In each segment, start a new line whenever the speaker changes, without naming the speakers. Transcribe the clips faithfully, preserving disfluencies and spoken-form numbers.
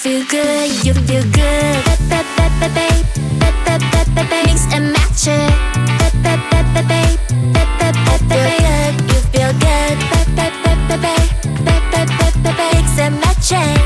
feel good, you feel good. Mix and match it. You feel good, mix and match it.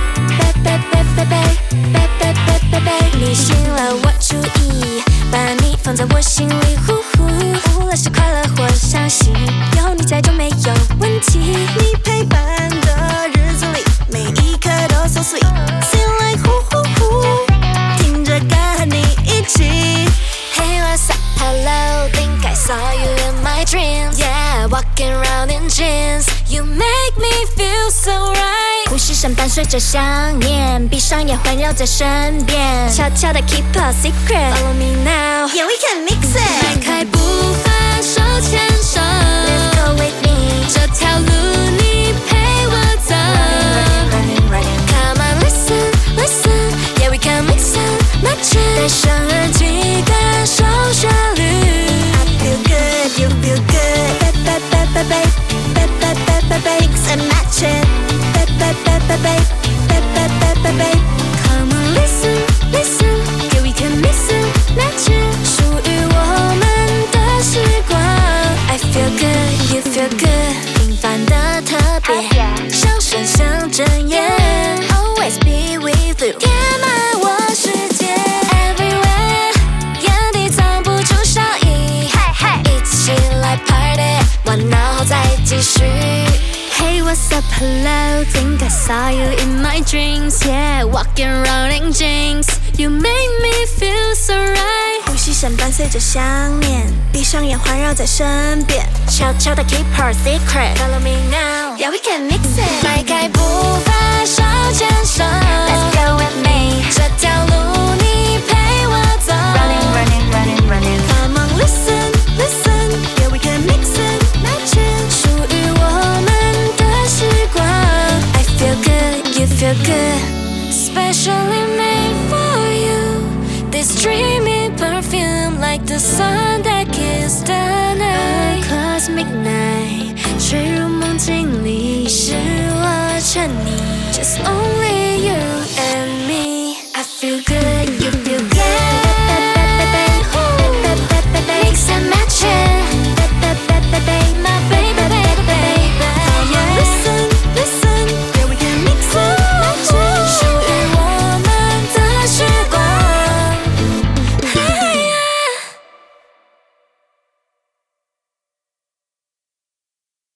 你醒了我注意，把你放在我心里，呼呼，无论是快乐或伤心，有你在就没有问题。
你陪伴的日子里，每一刻都 so sweet。Sing like 呼呼呼，听着歌和你一起。
Hey, what's up? Hello, think I saw you in my dreams. Yeah, walking around in jeans. You make me feel so right. 呼吸声伴随着想念，闭上眼环绕在身边，悄悄地 keep a secret. Follow me now.
Yeah, we can mix it.
迈开步伐，手牵手。Let's go with me. 这条路你陪我走。
Running, running, running.
Come on, listen, listen. Yeah, we can mix and match it. 戴上耳机，感受旋律。
I feel good, you feel good. Mix and match it.
Come on, listen, listen. Yeah, we can mix and match it. 属于我们的时光。I feel good, you feel good. 平凡的特别，像神像睁眼。Always be with you. 填满我世界 everywhere. 眼底藏不住笑意。一起来 party， 玩闹后再继续。Hey, what's up? Hello, think I saw you in my dreams. Yeah, walking around in jeans. You make me feel so right.
呼吸声伴随着想念，闭上眼环绕在身边，
悄悄地 keep our secret. Follow me now.
Yeah, we can mix it.
迈开步伐，手牵手。Let's go with me. 这条路你陪我走。
Running, running, running, running. Come on, listen, listen. Yeah, we can mix it, match it.
属于我们的时光。I feel good, you feel good. Specially made for you. This dreamy perfume like the sun that kissed the night. Cosmic night.